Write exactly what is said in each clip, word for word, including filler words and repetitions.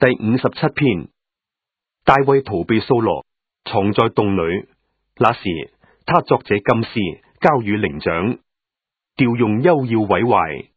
第五十七篇。大衛逃避掃羅，藏在洞裏。那時，他作這金詩，交與伶長，調用幽要毀壞。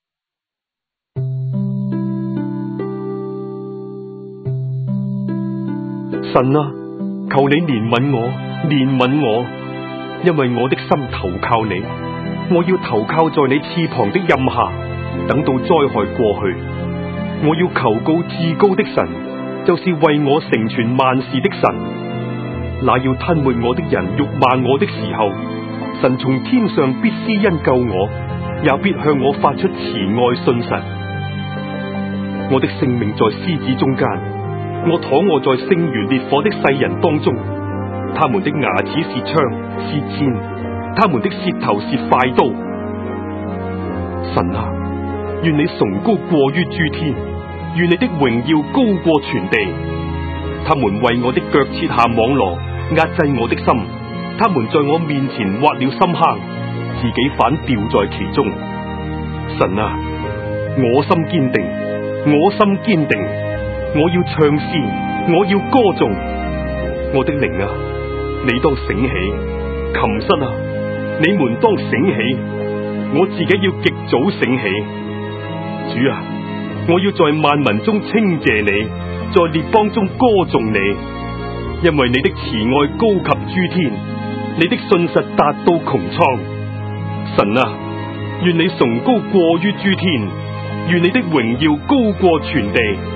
神啊，求你憐憫我，憐憫我，因為我的心投靠你。我要投靠在你翅膀的蔭下，等到災害過去。我要求告至高的神，就是為我成全萬事的神。那要吞沒我的人辱罵我的時候，神從天上必施恩救我，也必向我發出慈愛信實。我的性命在獅子中間，我躺臥在星如烈火的世人當中。他們的牙齒是槍是箭，他們的舌頭是快刀。神啊，願你崇高過於諸天，願你的榮耀高過全地。他們為我的腳設下網羅，壓制我的心。他們在我面前挖了深坑，自己反掉在其中。神啊，我心堅定，我心堅定，我要唱詩，我要歌頌。我的靈啊，你當醒起；琴瑟啊，你們當醒起。我自己要極早醒起。主啊，我要在萬民中稱謝你，在列邦中歌頌你，因為你的慈愛高及諸天，你的信實達到穹蒼。神啊，願你崇高過於諸天，願你的榮耀高過全地。